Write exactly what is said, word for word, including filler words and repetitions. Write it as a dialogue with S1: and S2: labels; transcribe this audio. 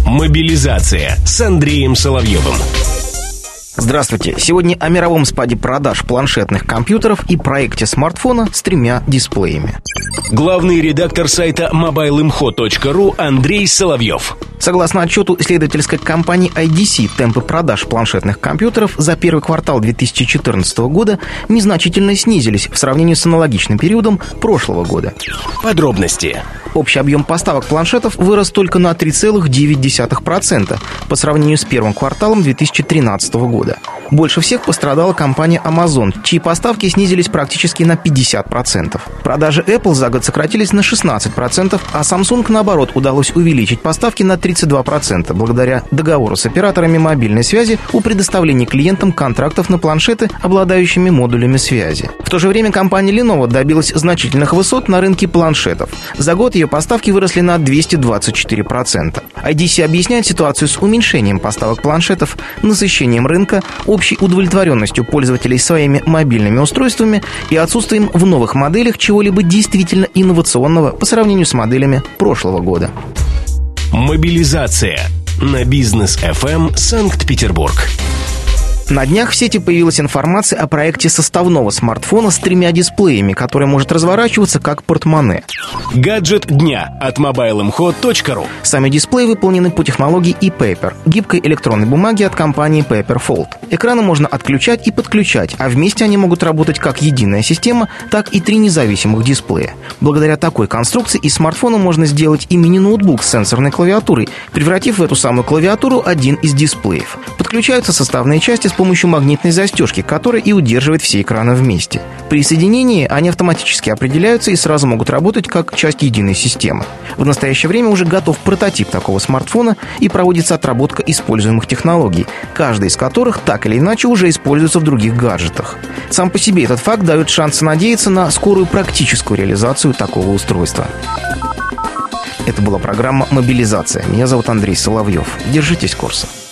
S1: Мобилизация с Андреем Соловьевым.
S2: Здравствуйте. Сегодня о мировом спаде продаж планшетных компьютеров и проекте смартфона с тремя дисплеями.
S1: Главный редактор сайта мобайл инфо точка ру Андрей Соловьев.
S2: Согласно отчету исследовательской компании ай ди си, темпы продаж планшетных компьютеров за первый квартал две тысячи четырнадцатого года незначительно снизились в сравнении с аналогичным периодом прошлого года.
S1: Подробности.
S2: Общий объем поставок планшетов вырос только на три целых девять десятых процента по сравнению с первым кварталом две тысячи тринадцатого года. Больше всех пострадала компания Amazon, чьи поставки снизились практически на пятьдесят процентов. Продажи Apple за год сократились на шестнадцать процентов, а Samsung, наоборот, удалось увеличить поставки на тридцать два процента благодаря договору с операторами мобильной связи о предоставлении клиентам контрактов на планшеты, обладающими модулями связи. В то же время компания Lenovo добилась значительных высот на рынке планшетов. За год ее поставки выросли на двести двадцать четыре процента. ай ди си объясняет ситуацию с уменьшением поставок планшетов, насыщением рынка, общей удовлетворенностью пользователей своими мобильными устройствами и отсутствием в новых моделях чего-либо действительно инновационного по сравнению с моделями прошлого года.
S1: Мобилизация на Бизнес эф эм Санкт-Петербург.
S2: На днях в сети появилась информация о проекте составного смартфона с тремя дисплеями, который может разворачиваться как портмоне.
S1: Гаджет дня от мобайл инфо точка ру.
S2: Сами дисплеи выполнены по технологии e-paper, гибкой электронной бумаги от компании Paperfold. Экраны можно отключать и подключать, а вместе они могут работать как единая система, так и три независимых дисплея. Благодаря такой конструкции из смартфона можно сделать и мини-ноутбук с сенсорной клавиатурой, превратив в эту самую клавиатуру один из дисплеев. Подключаются составные части с помощью магнитной застежки, которая и удерживает все экраны вместе. При соединении они автоматически определяются и сразу могут работать как часть единой системы. В настоящее время уже готов прототип такого смартфона и проводится отработка используемых технологий, каждая из которых так или иначе уже используется в других гаджетах. Сам по себе этот факт дает шанс надеяться на скорую практическую реализацию такого устройства. Это была программа «Мобилизация». Меня зовут Андрей Соловьев. Держитесь курса.